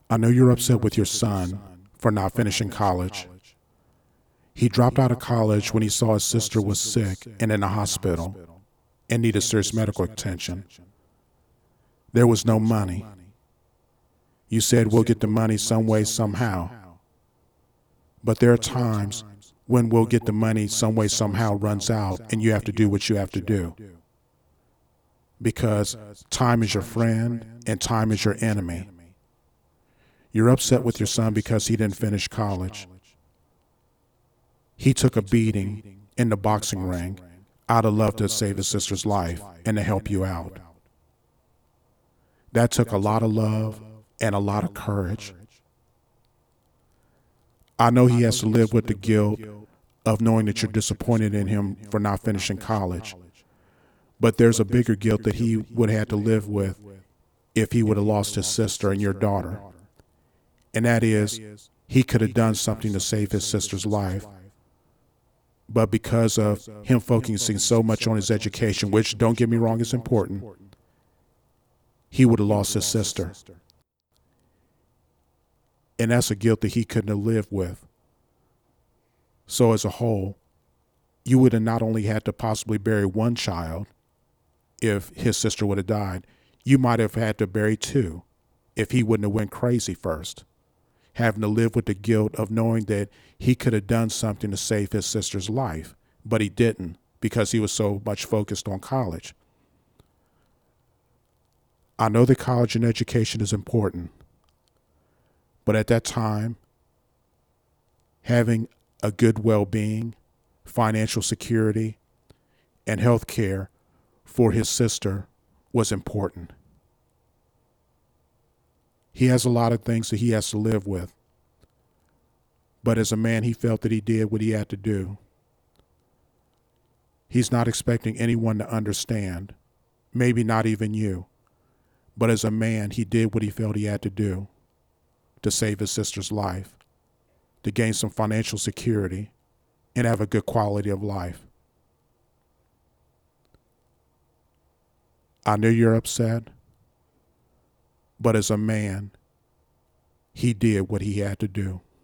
I know you're upset with your son for not finishing college. He dropped out of college when he saw his sister was sick and in a hospital and needed serious medical attention. There was no money. You said we'll get the money some way, somehow. But there are times when we'll get the money some way, somehow runs out and you have to do what you have to do. Because time is your friend and time is your enemy. You're upset with your son because he didn't finish college. He took a beating in the boxing ring out of love to save his sister's life and to help you out. That took a lot of love and a lot of courage. I know he has to live with the guilt of knowing that you're disappointed in him for not finishing college. But there's a bigger guilt that he would have had to live with if he would have lost his sister and your daughter. And that is, he could have done something to save his sister's life. But because of him focusing so much on his education, which, don't get me wrong, is important, he would have lost his sister. And that's a guilt that he couldn't have lived with. So as a whole, you would have not only had to possibly bury one child if his sister would have died, you might have had to bury two if he wouldn't have went crazy first, having to live with the guilt of knowing that he could have done something to save his sister's life, but he didn't because he was so much focused on college. I know that college and education is important, but at that time, having a good well-being, financial security, and health care for his sister was important. He has a lot of things that he has to live with, but as a man, he felt that he did what he had to do. He's not expecting anyone to understand, maybe not even you, but as a man, he did what he felt he had to do to save his sister's life, to gain some financial security, and have a good quality of life. I know you're upset, but as a man, he did what he had to do.